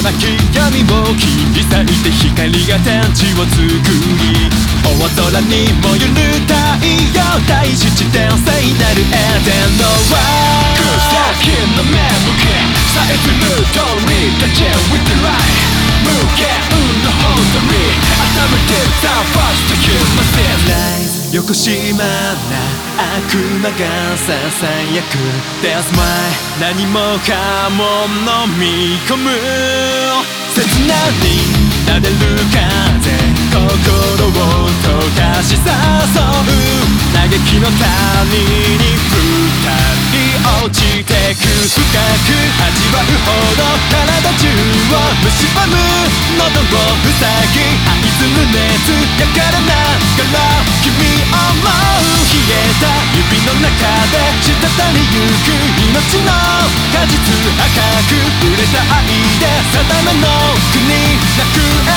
なき闇を切り裂いて光が天地を作り、大空に燃ゆる太陽、大地地点聖なるエデンの輪、草木の芽吹けさえずる鳥たち with the light、 無限の踊り温めて The first human sin、 よこしまな悪魔がささやく That's my 何もかも飲み込む切なになれる風、心を溶かし誘う嘆きの谷に二人落ちてく、深く味わうほど体中を蝕む、喉を塞ぎ愛する熱やからながら君を思う、冷えた指の中で滴りゆく命の果実、赤く触れた愛で定めの国なくへ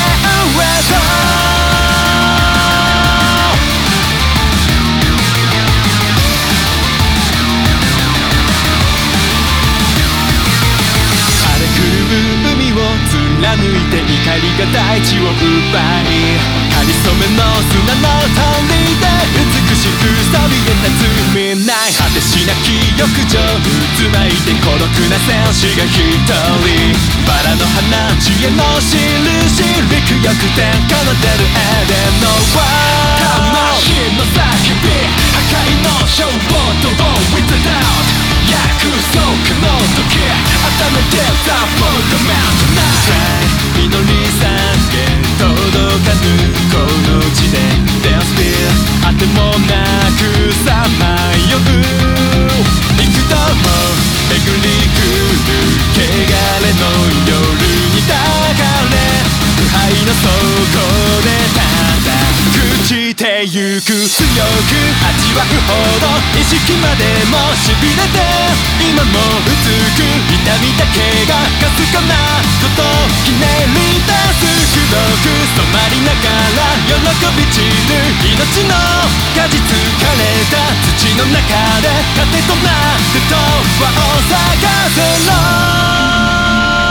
貫いて怒りが大地を奪い、かりそめの砂の鳥で美しくそびえ立つ未来、果てしなき浴場渦巻いて孤独な戦士が一人、バラの花知恵の印、陸翼天奏でるエデンの輪、魂の叫び破壊の衝動と With the doubt、 約束の時温めて The fundamental、祈り下げ届かぬこの地で Their spirit あてもなくさまよう、幾度も巡り来る汚れの夜に抱かれ、腐敗の底でただ朽ちてゆく、強く味わうほど意識までも痺れて、今もうつく痛みだけがかすかなことひねり出す、黒く染まりながら喜び散る命の果実、枯れた土の中で糧となって永遠を探せろ。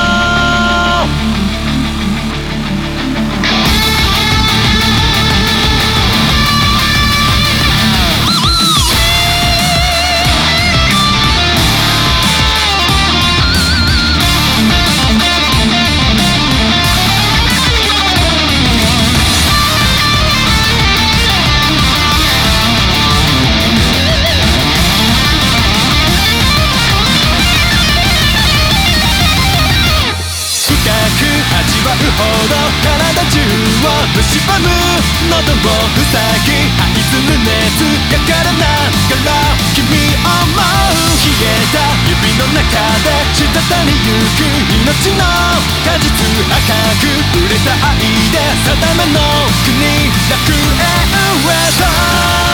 味わうほど体中を蝕む、喉を塞ぎ愛する熱やからながら君を思う、冷えた指の中で滴りゆく命の果実、赤く触れた愛で定めの国楽園へと